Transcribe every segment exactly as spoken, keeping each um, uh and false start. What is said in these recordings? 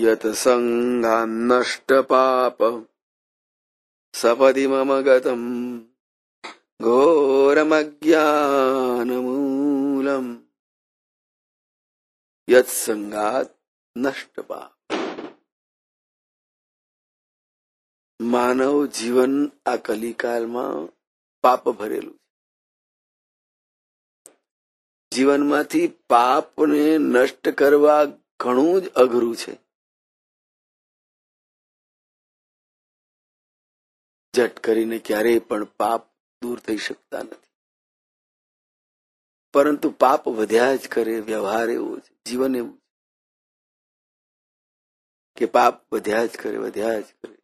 યત સંગાન નષ્ટ પાપ સપદિ મમ ગતમ ઘોરમજ્ઞાનમૂલમ. યત સંગાત નષ્ટ પાપ. માનવ જીવન આ કલિકાલમાં પાપ ભરેલું છે. જીવનમાંથી પાપને નષ્ટ કરવા ઘણું જ અઘરું છે. ઝટ કરીને ક્યારેય પણ પાપ દૂર થઈ શકતા નથી. પરંતુ પાપ વધ્યા જ કરે. વ્યવહાર એવો છે, જીવન એવું કે પાપ વધ્યા જ કરે, વધ્યા જ કરે.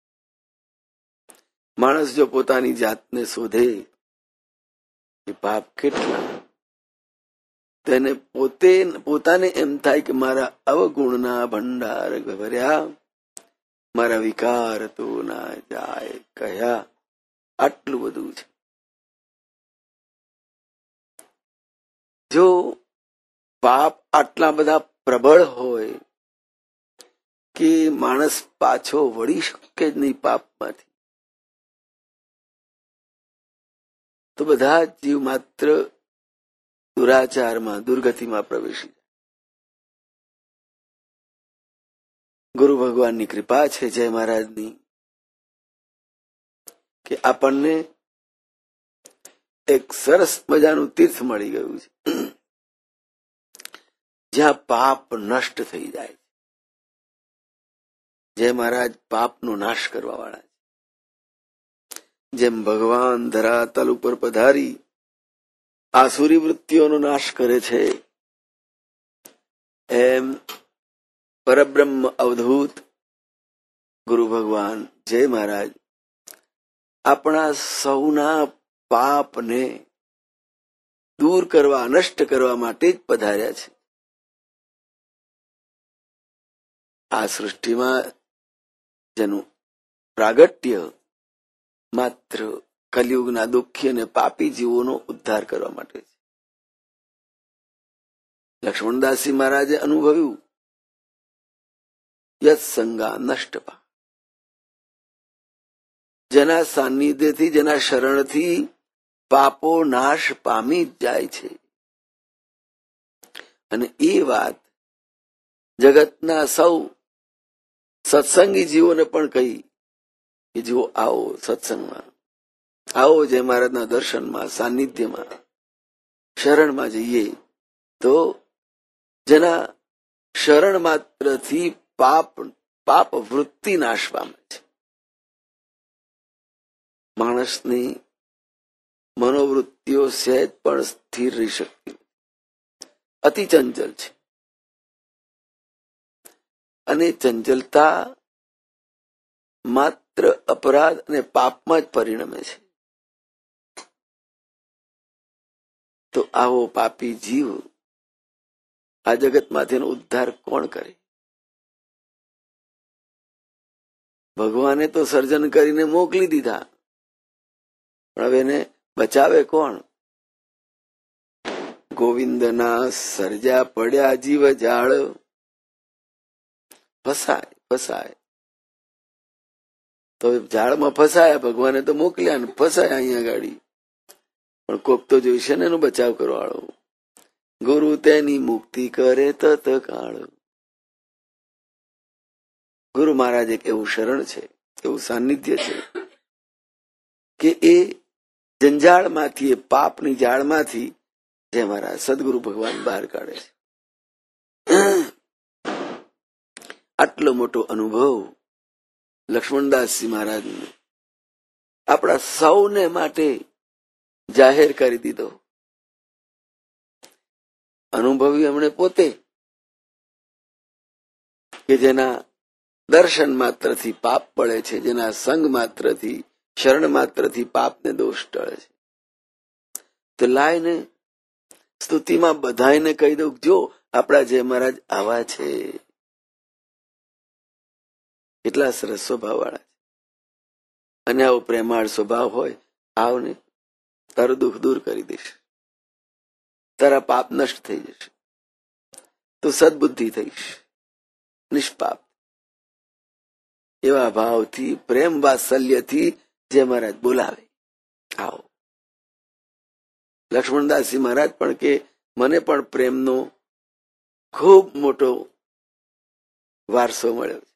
માણસ જો પોતાની જાતને શોધે કે પાપ કેટલા, તેને પોતે પોતાને એમ થાય કે મારા અવગુણના ભંડાર ભર્યા, મારા વિકાર તો ના જાય કયા. આટલું બધું છે. જો પાપ આટલા બધા પ્રબળ હોય કે માણસ પાછો વળી શકે જ નહીં પાપમાંથી, તો બધા જીવ માત્ર દુરાચારમાં, દુર્ગતિમાં પ્રવેશી જાય. ગુરુ ભગવાનની કૃપા છે, જય મહારાજની, કે આપણને એક સરસ મજાનું તીર્થ મળી ગયું છે, જ્યાં પાપ નષ્ટ થઈ જાય. જય મહારાજ પાપનો નાશ કરવા વાળા છે. જેમ ભગવાન ધરાતલ ઉપર પધારી આસુરી વૃત્તિઓનો નાશ કરે છે, એમ પરબ્રહ્મ અવધૂત ગુરુ ભગવાન જય મહારાજ આપણા સૌના પાપને દૂર કરવા, નષ્ટ કરવા માટે જ પધાર્યા છે. આ સૃષ્ટિમાં જેનું પ્રાગટ્ય માત્ર કલિયુગના દુઃખી અને પાપી જીવોનો ઉદ્ધાર કરવા માટે છે. લક્ષ્મણદાસજી મહારાજે અનુભવ્યું યત સંગા નષ્ટ પાપ. જેના સાનિધ્યથી, જેના શરણથી પાપો નાશ પામી જ જાય છે. અને એ વાત જગતના સૌ સત્સંગી જીવોને પણ કહી કે જો આવો સત્સંગમાં, આવો જય મહારાજના દર્શનમાં, સાનિધ્યમાં, શરણમાં જઈએ તો જેના શરણ માત્રથી પાપ પાપ વૃત્તિ નાશ પામે છે. માણસની મનોવૃત્તિઓ સહેજ પણ સ્થિર રહી શકતી, અતિ ચંચલ છે. અને ચંચલતા માત્ર અપરાધ અને પાપમાં જ પરિણમે છે. તો આવો પાપી જીવ આ જગતમાંથી એનો ઉદ્ધાર કોણ કરે? ભગવાને તો સર્જન કરીને મોકલી દીધા, પણ હવે એને બચાવે કોણ? ગોવિંદના સર્જા પડ્યા જીવ જાળ, ફસાય ફસાય. તો ઝાડમાં ફસાયા, ભગવાને તો મોકલ્યા ને ફસાયા અહીંયા ગાડી. પણ કોક તો જોઈશે ને એનો બચાવ કરવાળો. ગુરુ તેની મુક્તિ કરે તત કાળ. ગુરુ મહારાજ એક એવું શરણ છે, એવું સાનિધ્ય છે કે એ જંજાળમાંથી, એ પાપની જાળમાંથી જે મારા સદગુરુ ભગવાન બહાર કાઢે છે. આટલો મોટો અનુભવ લક્ષ્મણદાસજી મહારાજને આપણા સૌને માટે જાહેર કરી દીધો. અનુભવી એમણે પોતે કે જેના દર્શન માત્રથી પાપ પડે છે, જેના સંગ માત્રથી, શરણ માત્રથી પાપને દોષ ટળે છે. તો લાઈને સ્તુતિમાં બધાને કહી દઉં, જો આપણા જય મહારાજ આવા છે, કેટલા સરસ સ્વભાવ વાળા છે. અને આવો પ્રેમાળ સ્વભાવ હોય, આવને તારું દુઃખ દૂર કરી દેશે, તારા પાપ નષ્ટ થઈ જશે, તું સદબુદ્ધિ થઈશ, નિષ્પાપ. એવા ભાવથી પ્રેમ વાત્સલ્યથી જે મહારાજ બોલાવે, આવો. લક્ષ્મણદાસજી મહારાજ પણ કે મને પણ પ્રેમનો ખૂબ મોટો વારસો મળ્યો છે.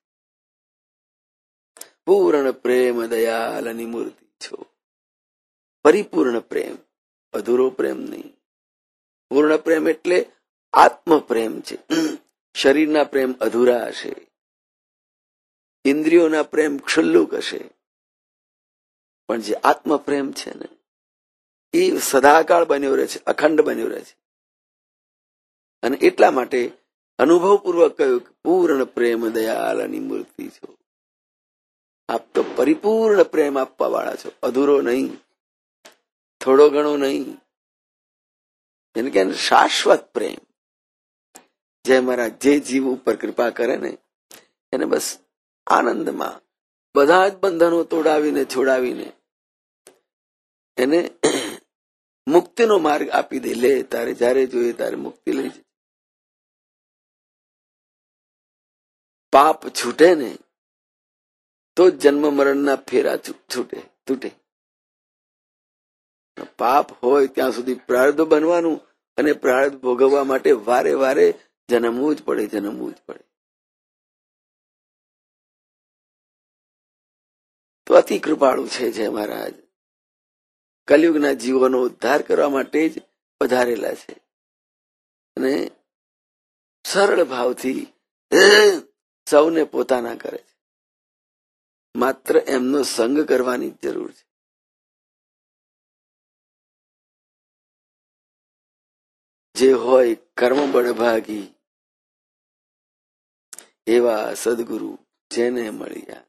પૂર્ણ પ્રેમ દયાલની મૂર્તિ છો. પરિપૂર્ણ પ્રેમ, અધૂરો પ્રેમ નહીં. પૂર્ણ પ્રેમ એટલે આત્મ પ્રેમ છે. શરીરના પ્રેમ અધૂરા હશે, ઇન્દ્રિયોના પ્રેમ ક્ષુલ્લુક હશે, પણ જે આત્મ પ્રેમ છે ને એ સદાકાળ બન્યો રહે છે, અખંડ બન્યો રહે છે. અને એટલા માટે અનુભવપૂર્વક કહ્યું કે પૂર્ણ પ્રેમ દયાલની મૂર્તિ છો. આપ તો પરિપૂર્ણ પ્રેમ આપવા વાળા છો, અધૂરો નહીં, થોડો ઘણો નહીં. એને કે શાશ્વત પ્રેમ. જે મારા જે જીવ ઉપર કૃપા કરે ને એને બસ આનંદમાં બધા જ બંધનો તોડાવીને છોડાવીને એને મુક્તિનો માર્ગ આપી દે. લે તારે જ્યારે જોઈએ તારે મુક્તિ લઈ જાય. પાપ છૂટે ને તો જન્મ મરણના ફેરા છૂટે તૂટે. પાપ હોય ત્યાં સુધી પ્રારબ્ધ બનવાનું અને પ્રારબ્ધ ભોગવવા માટે વારે વારે જન્મવું જ પડે, જન્મવું જ પડે. તો અતિ કૃપાળુ છે જય મહારાજ. કલયુગના જીવોનો ઉદ્ધાર કરવા માટે જ પધારેલા છે અને સરળ ભાવથી સૌને પોતાના કરે છે. માત્ર એમનો સંગ કરવાની જરૂર છે. જે હોય કર્મ બળભાગી એવા સદગુરુ જેને મળ્યા.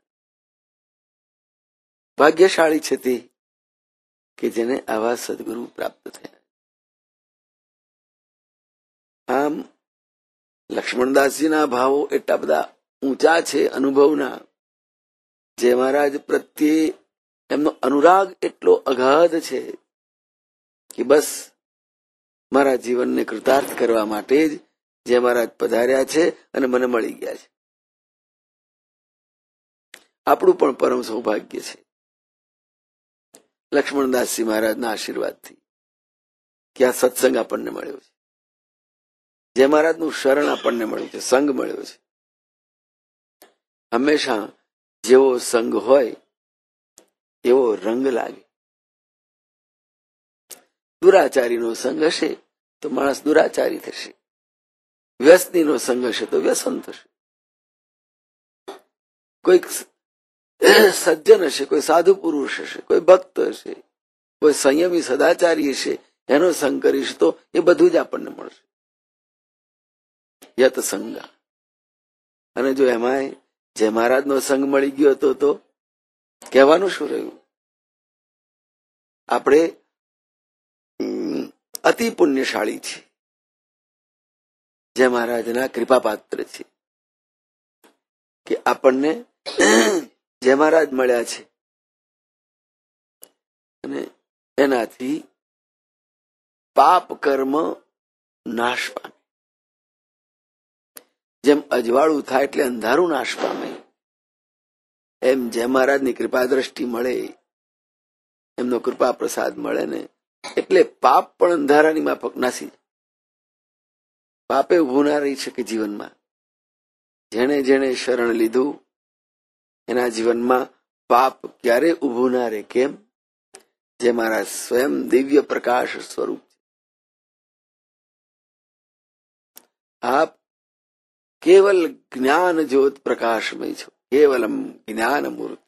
ભાગ્યશાળી છે તે કે જેને આવા સદગુરુ પ્રાપ્ત થયા. આમ લક્ષ્મણદાસજીના ભાવો એટલા બધા ઊંચા છે અનુભવના. જે મહારાજ પ્રત્યે એમનો અનુરાગ એટલો અગાધ છે કે બસ મારા જીવનને કૃતાર્થ કરવા માટે જ જે મહારાજ પધાર્યા છે અને મને મળી ગયા છે. આપણું પણ પરમ સૌભાગ્ય છે લક્ષ્મણદાસજી મહારાજના આશીર્વાદથી કે આ સત્સંગ આપણને મળ્યો છે. જે મહારાજનું શરણ આપણને મળ્યું છે, સંગ મળ્યો છે. હંમેશા જેવો સંગ હોય એવો રંગ લાગે. દુરાચારીનો સંગ હશે તો માણસ દુરાચારી થશે, વ્યસનીનો સંગ હશે તો વ્યસન થશે. કોઈક સજ્જન હશે, કોઈ સાધુ પુરુષ હશે, કોઈ ભક્ત હશે, કોઈ સંયમી સદાચારી હશે, એનો સંગ કરીશ તો એ બધું જ આપણને મળશે. યત સંગા. અને જો એમાંય જે મહારાજનો સંગ મળી ગયો હતો તો કહેવાનું શું રહ્યું? આપણે અતિ પુણ્યશાળી છીએ, જે મહારાજના કૃપાપાત્ર છે કે આપણને જે મહારાજ મળ્યા છે અને એનાથી પાપ કર્મ નાશ પામે. જેમ અજવાળું થાય એટલે અંધારું નાશ પામે, એમ જે મહારાજની કૃપા દ્રષ્ટિ મળે, એમનો કૃપા પ્રસાદ મળે ને એટલે પાપ પણ અંધારાની માફક નાસી જાય. પાપે ઉભું ના રહી શકે જીવનમાં. જેણે જેણે શરણ લીધું એના જીવનમાં પાપ ક્યારે ઉભું ના રહે. કેમ? જે મારા સ્વયં દિવ્ય પ્રકાશ સ્વરૂપ છે. આપ કેવલ જ્ઞાન જ્યોત પ્રકાશમય છો, કેવલમ જ્ઞાન મૂર્તિ.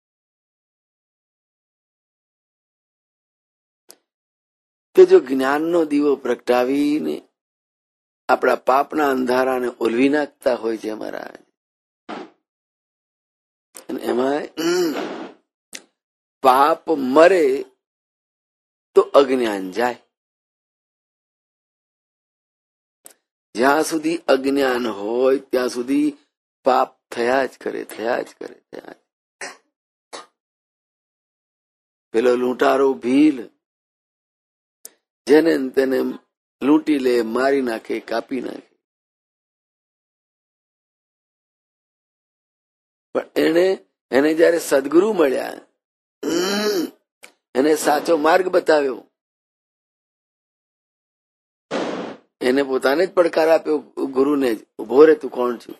કે જો જ્ઞાનનો દીવો પ્રગટાવીને આપણા પાપના અંધારાને ઓલવી નાખતા હોય છે મહારાજ. એમાં પાપ મરે તો અજ્ઞાન જાય. જ્યાં સુધી અજ્ઞાન હોય ત્યાં સુધી પાપ થયા જ કરે, થયા જ કરે, થયા જ. પેલો લૂંટારો ભીલ જેને તેને લૂંટી લે, મારી નાખે, કાપી નાખે. પણ એને એને જયારે સદગુરુ મળ્યા, એને સાચો માર્ગ બતાવ્યો, એને પોતાને જ પડકાર આપ્યો ગુરુને જ, ઉભો રે તું કોણ છું.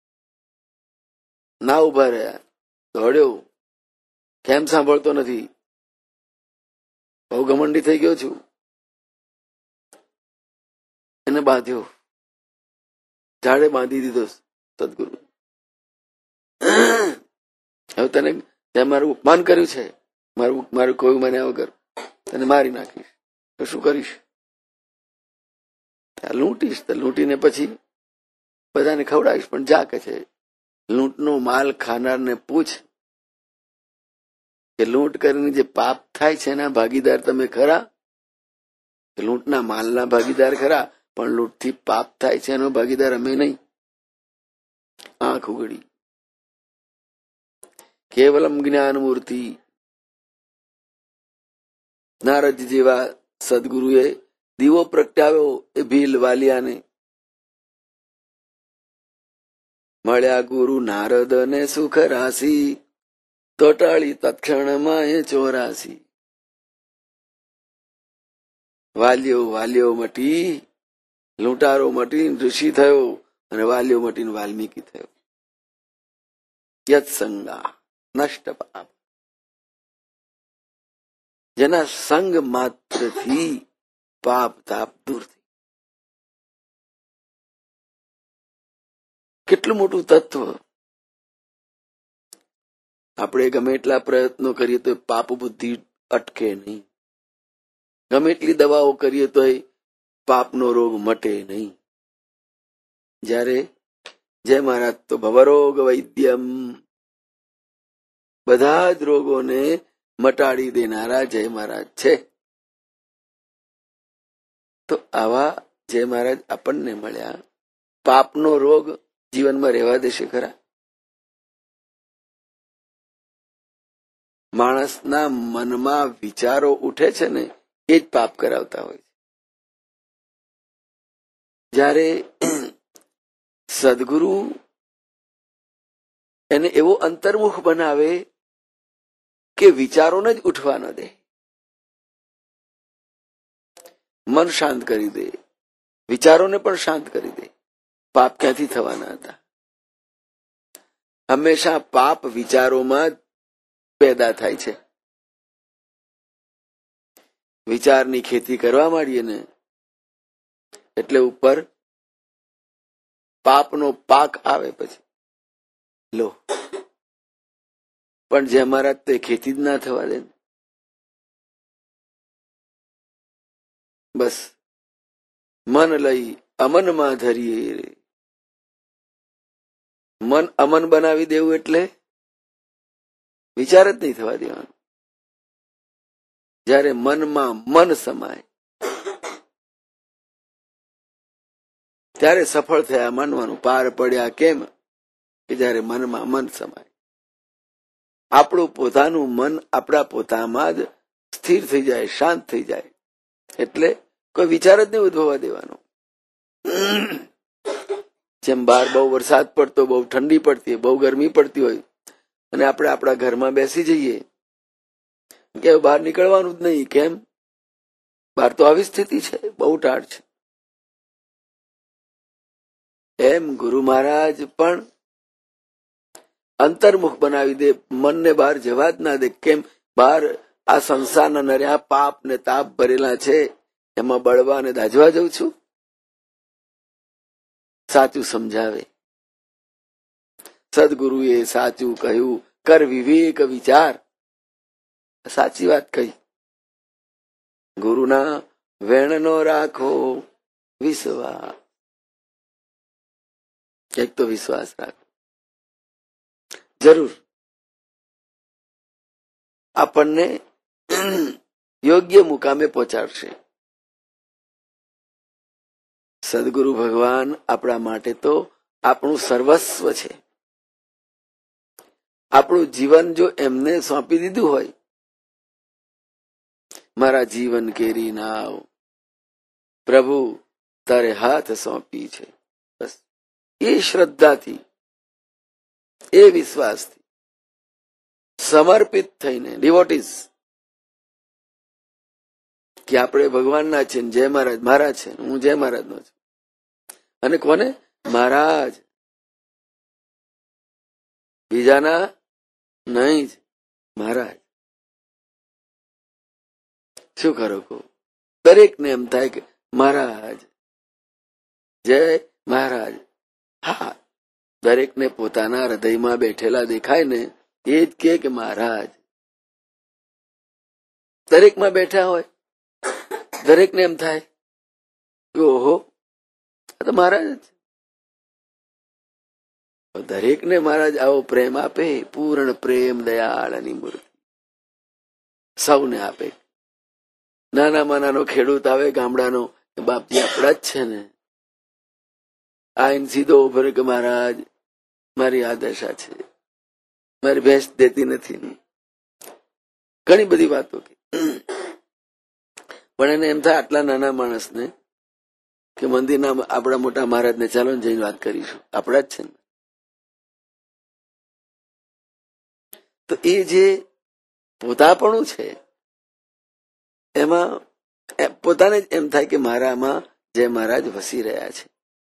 ના ઉભા રહ્યા, દોડ્યો, કેમ સાંભળતો નથી, બહુ ઘમંડી થઈ ગયો છું. એને બાંધ્યો, ઝાડે બાંધી દીધો સદગુરુ. હવે તને ત્યાં મારું અપમાન કર્યું છે, મારું મારું કોઈ માન્યા વગર તને મારી નાખીશ, તો શું કરીશ? લૂંટીશ, તો લૂંટીને પછી બધાને ખવડાવીશ. પણ જા કે છે, લૂંટનો માલ ખાનારને પૂછ કે લૂંટ કરીને જે પાપ થાય છે એના ભાગીદાર તમે ખરા? લૂંટના માલના ભાગીદાર ખરા, પણ લૂંટથી પાપ થાય છે એનો ભાગીદાર અમે નહીં. આંખ ઉગડી. કેવલમ જ્ઞાન મૂર્તિ. નારદ જેવા સદગુરુએ દીવો પ્રગટાવ્યો એ ભીલ વાલિયાને. મળ્યા ગુરુ નારદ ને સુખ રાશી, તો ટાળી તત્ક્ષણમાં એ ચોરાસી. વાલ્યો વાલ્યો મટી, લૂંટારો મટી ઋષિ થયો, અને વાલ્યો મટીને વાલ્મીકી થયો. યત સંગા નષ્ટ પાપ. જેના સંગ માત્રથી પાપ તાપ દૂર થઈ. કેટલું મોટું તત્વ. આપણે ગમે એટલા પ્રયત્નો કરીએ તો પાપ બુદ્ધિ અટકે નહીં, ગમે એટલી દવાઓ કરીએ તો પાપનો રોગ મટે નહીં. જ્યારે જય મહારાજ તો ભવરોગ વૈદ્યમ, બધા જ રોગોને મટાડી દેનારા જય મહારાજ છે. તો આવા જય મહારાજ આપણને મળ્યા. પાપનો રોગ જીવનમાં રહેવા દેશે ખરા? માણસના મનમાં વિચારો ઉઠે છે ને એ જ પાપ કરાવતા હોય છે. જ્યારે સદગુરુ એને એવો અંતર્મુખ બનાવે કે વિચારોને જ ઉઠવા ન દે, મન શાંત કરી દે, વિચારોને પણ શાંત કરી દે. પાપ ક્યાંથી થવાના હતા? હંમેશા પાપ વિચારોમાં પેદા થાય છે. વિચારની ખેતી કરવા માંડીએ ને એટલે ઉપર પાપનો પાક આવે. પછી લો, પણ જે અમારા તે ખેતી જ ના થવા દે. બસ મન લઈ અમનમાં ધરીએ. મન અમન બનાવી દેવું એટલે વિચાર જ નહીં થવા દેવાનું. જ્યારે મનમાં મન સમાય ત્યારે સફળ થયા માનવાનું. પાર પડ્યા કેમ? કે જ્યારે મનમાં મન સમાય. આપણું પોતાનું મન આપણા પોતામાં જ સ્થિર થઈ જાય, શાંત થઈ જાય, એટલે કોઈ વિચાર જ નહીં ઉદ્ભવવા દેવાનો. જેમ બહાર બહુ વરસાદ પડતો, બહુ ઠંડી પડતી, બહુ ગરમી પડતી હોય, અને આપણે આપણા ઘરમાં બેસી જઈએ કે બહાર નીકળવાનું જ નહીં. કેમ? બહાર તો આવી સ્થિતિ છે, બહુ ટાઢ છે. એમ ગુરુ મહારાજ પણ અંતર્મુખ બનાવી દે, મનને બહાર જવા જ ના દે. કેમ? બહાર આ સંસારના નર્યા પાપ ને તાપ ભરેલા છે, એમાં બળવા ને દાજવા જઉં છું? સાચું સમજાવે. સદગુરુએ સાચું કહ્યું, કર વિવેક વિચાર. સાચી વાત કહી. ગુરુના વેણનો રાખો વિશ્વાસ. એક તો વિશ્વાસ રાખો, જરૂર આપણને યોગ્ય મુકામે પહોંચાડશે. સદગુરુ ભગવાન આપણા માટે તો આપણું સર્વસ્વ છે. આપણું જીવન જો એમને સોંપી દીધું હોય, મારા જીવન કેરી નાવ પ્રભુ તારે હાથ સોંપી છે, બસ એ શ્રદ્ધાથી એ વિશ્વાસથી સમર્પિત થઈને ડિવોટીસ કે આપણે ભગવાનના છે, જય મહારાજ મારા છે, હું જય મહારાજનો છું. અને કોને? મહારાજ, બીજાના નહીં જ, મહારાજ. શું કરો કહો? દરેકને એમ થાય કે મહારાજ, જય મહારાજ. હા, દરેકને પોતાના હૃદયમાં બેઠેલા દેખાય ને એ જ કે મહારાજ. દરેકમાં બેઠા હોય, દરેકને એમ થાય કે ઓહો આ તો મહારાજ. દરેકને મહારાજ આવો પ્રેમ આપે, પૂર્ણ પ્રેમ દયાળની મૂર્તિ સૌને આપે. નાનામાં નાનો ખેડૂત આવે ગામડાનો, બાપજી આપણા જ છે ને, આઈને સીધો ઉભો કે મહારાજ મારી આ દશા છે, મારી ભેંસ દેતી નથી, ઘણી બધી વાતો કે. પણ એને એમ થાય આટલા નાના માણસને કે મંદિરના આપણા મોટા મહારાજને ચાલો ને જઈને વાત કરીશું, આપણા જ છે ને. તો એ જે પોતાપણું છે એમાં પોતાને જ એમ થાય કે મારામાં જય મહારાજ વસી રહ્યા છે.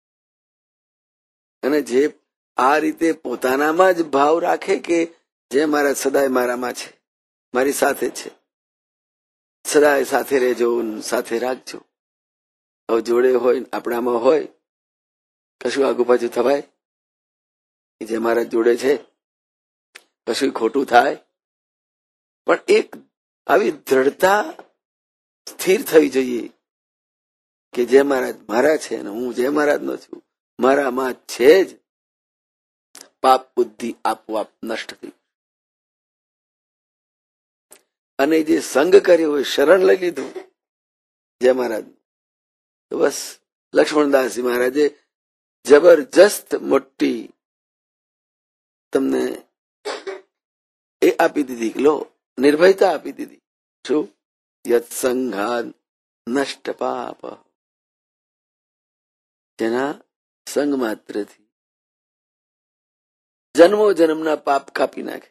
અને જે આ રીતે પોતાનામાં જ ભાવ રાખે કે જય મહારાજ સદાય મારામાં છે, મારી સાથે છે, સદાય સાથે રહેજો, સાથે રાખજો. હવે જોડે હોય, આપણામાં હોય, કશું આગુ પાછું થવાય? જય મહારાજ જોડે છે, કશું ખોટું થાય? પણ એક આવી દ્રઢતા સ્થિર થઈ જોઈએ કે જય મહારાજ મારા છે ને હું જય મહારાજ નો છું, મારામાં છે જ. પાપ બુદ્ધિ આપોઆપ નષ્ટ થઈ. અને જે સંગ કર્યો હોય, શરણ લઈ લીધું જય મહારાજ, તો બસ લક્ષ્મણદાસજી મહારાજે જબરજસ્ત મોટી તમને એ આપી દીધી, લો નિર્ભયતા આપી દીધી. શું? યત સંઘાત નષ્ટ પાપ, જેના સંગ માત્રથી જન્મો જન્મના પાપ કાપી નાખે.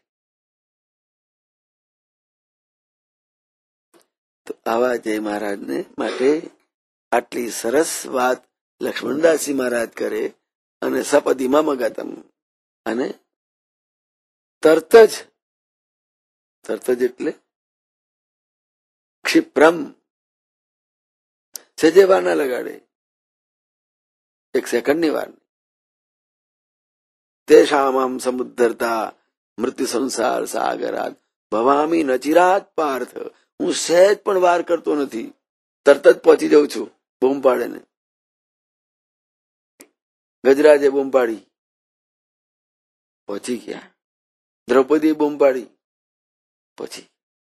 તો આવા જય મહારાજને માટે આટલી સરસ વાત લક્ષ્મણદાસજી મહારાજ કરે. અને સપદીમાં મગાતમ, અને તરત જ, તરત જ એટલે ક્ષિપ્રમ, સેજે વાર ના લગાડે, એક સેકન્ડની વાર. તેષામ સમુદ્ધરતા મૃત્યુ સંસાર સાગરાત ભવામી નચિરાત પાર્થ. હું સહેજ પણ વાર કરતો નથી, તરત જ પહોંચી જાઉં છું. બૂમ પાડે ને, ગજરાજે બૂમ પાડી, પહોંચી ગયા. દ્રૌપદી બૂમ પાડી, પછી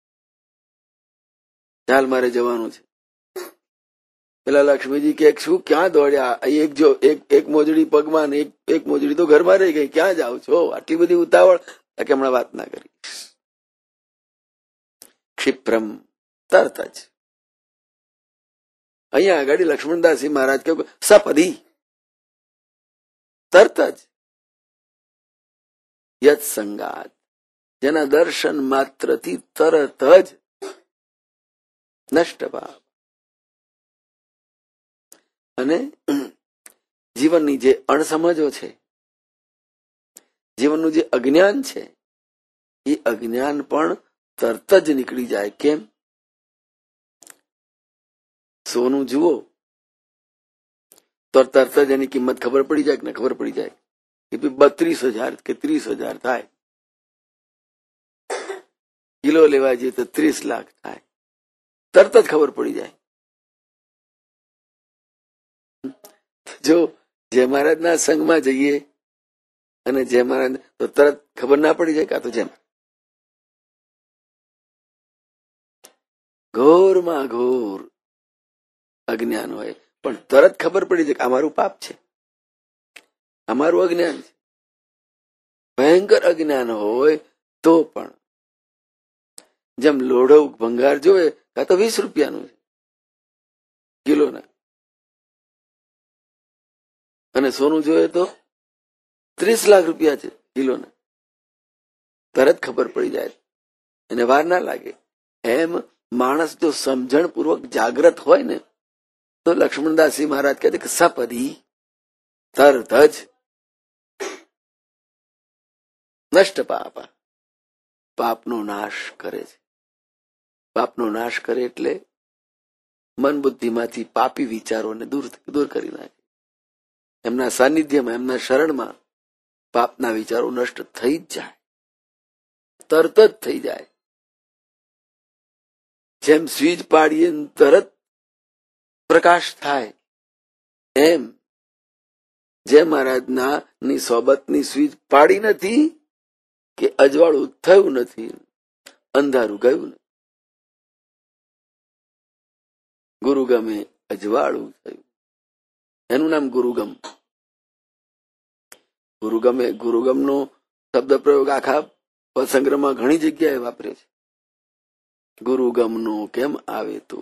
ચાલ મારે જવાનું છે. પેલા લક્ષ્મીજી કે શું ક્યાં દોડ્યા? એક જો એક એક મોજડી પગમાં ને એક એક મોજડી તો ઘરમાં રહી ગઈ, ક્યાં જાવ છો? આટલી બધી ઉતાવળ કે હમણાં વાત ના કરી. ક્ષિપ્રમ, તરત જ. અહીંયા આગળ લક્ષ્મણદાસજી મહારાજ કહ્યું સપદી, તરત જ. યત સંગાત, જેના દર્શન માત્રથી તરત જ નષ્ટ પાપ. અને જીવનની જે અણસમજો છે, જીવનનું જે અજ્ઞાન છે, એ અજ્ઞાન પણ તરત જ નીકળી જાય. કેમ? સોનું જુઓ તો તરત જ એની કિંમત ખબર પડી જાય કે ખબર પડી જાય કે બત્રીસ હજાર કે ત્રીસ હજાર થાય. કિલો લેવા જઈએ તો ત્રીસ લાખ થાય, તરત જ ખબર પડી જાય. જો જય મહારાજના સંઘમાં જઈએ અને જય મહારાજ તો તરત ખબર ના પડી જાય. કાં તો જેમ ઘોરમાં ઘોર અજ્ઞાન હોય પણ તરત ખબર પડી જાય કે અમારું પાપ છે, અમારું અજ્ઞાન છે. ભયંકર અજ્ઞાન હોય તો પણ જેમ લોઢો ભંગાર જોવે કાં તો વીસ રૂપિયાનું છે કિલોના, અને સોનું જોયે તો ત્રીસ લાખ રૂપિયા છે કિલોના. તરત ખબર પડી જાય, એને વાર ના લાગે. એમ માણસ જો સમજણ પૂર્વક જાગ્રત હોય ને તો લક્ષ્મણદાસજી મહારાજ કહે કે સપદી તરત જ નષ્ટ પાપા, પાપનો નાશ કરે છે. પાપનો નાશ કરે એટલે મન બુદ્ધિમાંથી પાપી વિચારોને દૂર દૂર કરી નાખે. એમના સાનિધ્યમાં, એમના શરણમાં પાપના વિચારો નષ્ટ થઈ જ જાય, તરત જ થઈ જાય. જેમ સ્વીચ પાડીએ તરત પ્રકાશ થાય, એમ જે મહારાજના ની સોબતની સ્વીચ પાડી નથી કે અજવાળું થયું નથી, અંધારું ગયું નથી. ગુરુગમે અજવાળું થયું, એનું નામ ગુરુગમ. ગુરુગમે ગુરુગમનો શબ્દ પ્રયોગ આખા સંગ્રહમાં ઘણી જગ્યાએ વાપરે છે. ગુરુગમનો કેમ આવે તો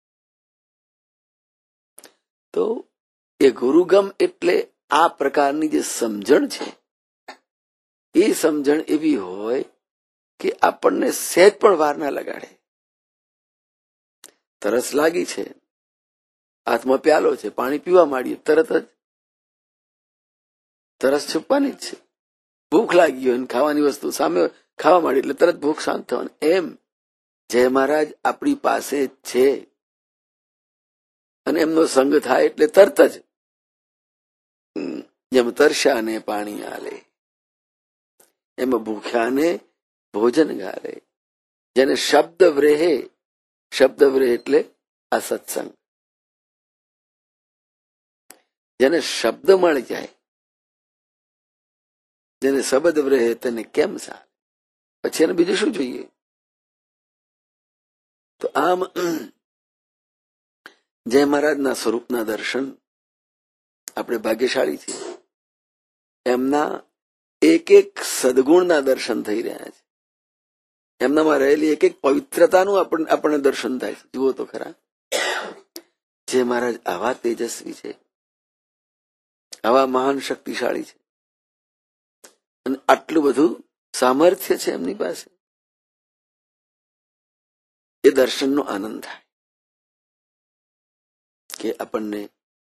તો એ ગુરુગમ એટલે આ પ્રકારની જે સમજણ છે, એ સમજણ એવી હોય કે આપણને સહેજ પણ વાર ના લગાડે. તરસ લાગી છે, હાથમાં પ્યાલો છે, પાણી પીવા માંડીએ, તરત જ તરસ છુપવાની જ છે. ભૂખ લાગી હોય અને ખાવાની વસ્તુ સામે ખાવા માંડી એટલે તરત ભૂખ શાંત થવાની. એમ જય મહારાજ આપણી પાસે છે અને એમનો સંગ થાય એટલે તરત જ જેમ તરસ્યાને પાણી આલે, એમાં ભૂખ્યાને ભોજન ગાલે. જેને શબ્દ વ્રેહે, શબ્દ વ્રેહ એટલે આ સત્સંગ, જેને શબ્દ મળી જાય, જેને શબ્દ વ્રેહે તેને કેમ સારે, પછી એને બીજું શું જોઈએ? તો આમ જય મહારાજના સ્વરૂપના દર્શન આપણે ભાગ્યશાળી છીએ. એમના એક એક સદગુણના દર્શન થઈ રહ્યા છે. એમનામાં રહેલી એક એક પવિત્રતાનું આપણને દર્શન થાય છે. જુઓ તો ખરા, જે મહારાજ આવા તેજસ્વી છે, આવા મહાન શક્તિશાળી છે, અને આટલું બધું સામર્થ્ય છે એમની પાસે, એ દર્શનનો આનંદ થાય કે આપણને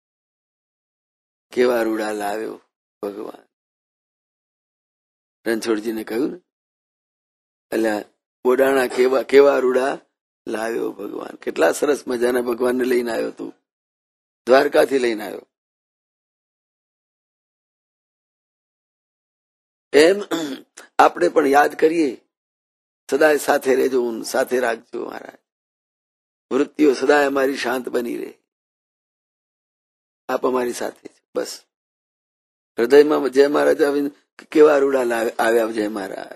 કેવા રૂડા લાવ્યો ભગવાન. રણછોડજીને કહ્યું ને, એટલે બોડાણા કેવા કેવા રૂડા લાવ્યો ભગવાન. કેટલા સરસ મજાના ભગવાનને લઈને આવ્યો તું, દ્વારકાથી લઈને આવ્યો. એમ આપણે પણ યાદ કરીએ, સદાય સાથે રહેજો, સાથે રાખજો મહારાજ, વૃત્તિઓ સદાય અમારી શાંત બની રહે, આપ અમારી સાથે છે. બસ હૃદયમાં જય મહારાજ આવીને કેવા રૂડા આવ્યા જય મહારાજ,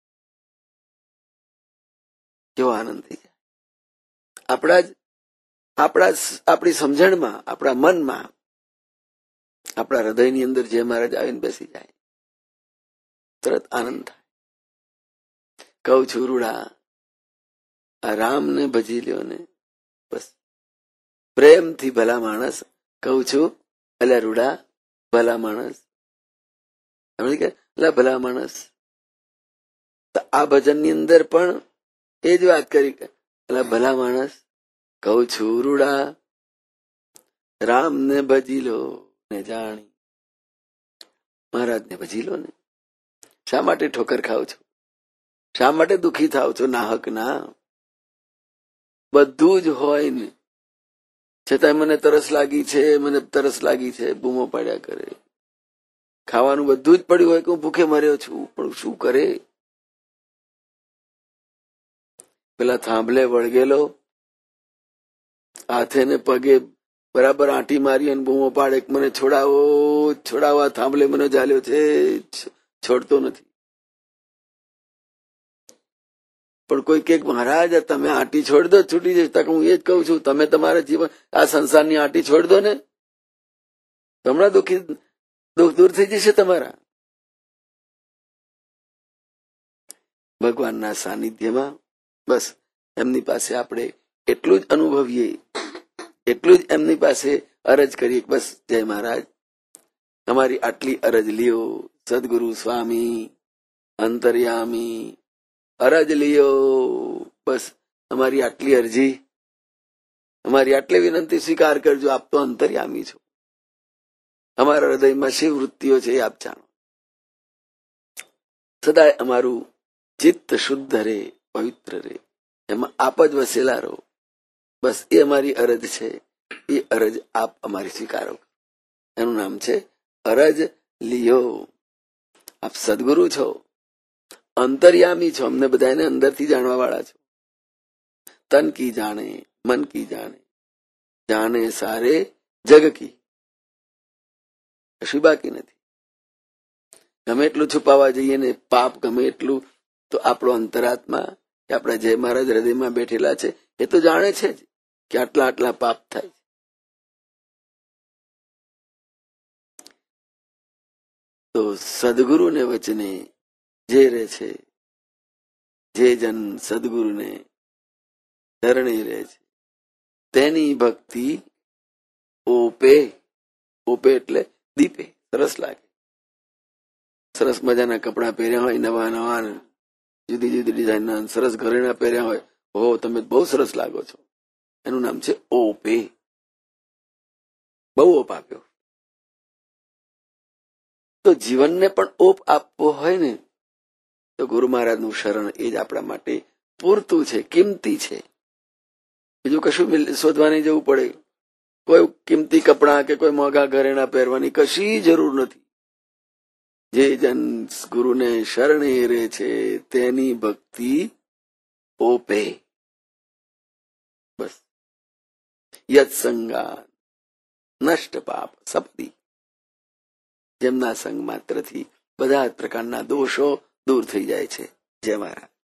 કેવો આનંદ થઈ જાય. આપણા જ આપણા આપણી સમજણમાં, આપણા મનમાં, આપણા હૃદયની અંદર જય મહારાજ આવીને બેસી જાય, તરત આનંદ થાય. કહું છું રૂડા આ રામને ભજી લ્યો ને, બસ પ્રેમથી ભલા માણસ કહું છું, એટલે રૂડા ભલા માણસ, એટલે ભલા માણસ. આ ભજનની અંદર પણ એ જ વાત કરી, એટલે ભલા માણસ કહું છું રૂડા રામને ભજી લો ને જાણી. મહારાજને ભજી લો ને. શા માટે ઠોકર ખાવ છો? શા માટે દુઃખી થાવ છો નાહક ના? બધું જ હોય ને છતાં મને તરસ લાગી છે, મને તરસ લાગી છે બૂમો પાડ્યા કરે. ખાવાનું બધું જ પડ્યું હોય કે હું ભૂખે મર્યો છું, પણ શું કરે? પેલા થાંભલે વળગેલો, હાથે ને પગે બરાબર આંટી મારી અને બૂમો પાડે મને છોડાવો છોડાવવા, થાંભલે મને ઝાલ્યો છે, છોડતો નથી. પણ કોઈ કે મહારાજ તમે આંટી છોડ દો, છૂટી જશે. તક હું એ જ કહું છું, તમે તમારા જીવન આ સંસારની આંટી છોડ દો ને, હમણાં દુઃખી દુઃખ દૂર થઈ જશે તમારા. ભગવાનના સાનિધ્યમાં બસ એમની પાસે આપણે એટલું જ અનુભવીએ, એટલું જ એમની પાસે અરજ કરીએ, બસ જય મહારાજ તમારી આટલી અરજ લ્યો સદગુરુ સ્વામી અંતર્યામી અરજ લિયો, બસ અમારી આટલી અરજી, અમારી આટલી વિનંતી સ્વીકાર કરજો. આપ તો અંતર્યામી છો, અમારા હૃદયમાં શિવ વૃત્તિઓ છે એ આપ જાણો. સદાય અમારું ચિત્ત શુદ્ધ રે, પવિત્ર રે, એમાં આપ જ વસેલા રહો. બસ એ અમારી અરજ છે. એ અરજ આપ અમારી સ્વીકારો. એનું નામ છે અરજ લિયો. આપ સદગુરુ છો, અંતર્યામી છો, અમને બધાને અંદરથી જાણવા વાળા છો. તન કી જાણે, મન કી જાણે, જાણે સારે જગ કી, કશું બાકી નથી. ગમે એટલું છુપાવા જઈએ ને, પાપ ગમે એટલું, તો આપણો અંતરાત્મા કે આપણા જય મહારાજ હૃદયમાં બેઠેલા છે એ તો જાણે છે જ કે આટલા આટલા પાપ થાય. તો સદગુરુને વચને જે રહે છે, જે જન સદગુરુને ધરણી રહે છે, તેની ભક્તિ ઓપે. ઓપે એટલે દીપે, સરસ લાગે. સરસ મજાના કપડા પહેર્યા હોય, નવા નવા જુદી જુદી ડિઝાઇનના સરસ ઘરેણા પહેર્યા હોય, ઓહો તમે બહુ સરસ લાગો છો. એનું નામ છે ઓપે. બહુ ઓપ આપ્યો. તો જીવનને પણ ઓપ આપવો હોય ને, તો ગુરુ મહારાજનું શરણ એ જ આપણા માટે પૂરતું છે, કિંમતી છે. બીજું કશું શોધવાની જવું પડે, કોઈ કિંમતી કપડા કે કોઈ મોંઘા ઘરેણા પહેરવાની કશી જરૂર નથી. જે જન ગુરુને શરણે રહે છે તેની ભક્તિ ઓપે. બસ યત સંગા નષ્ટ પાપ સપદી. જેમના સંગ માત્રથી બધા જ પ્રકારના દોષો દૂર થઈ જાય છે. જય મહારાજ.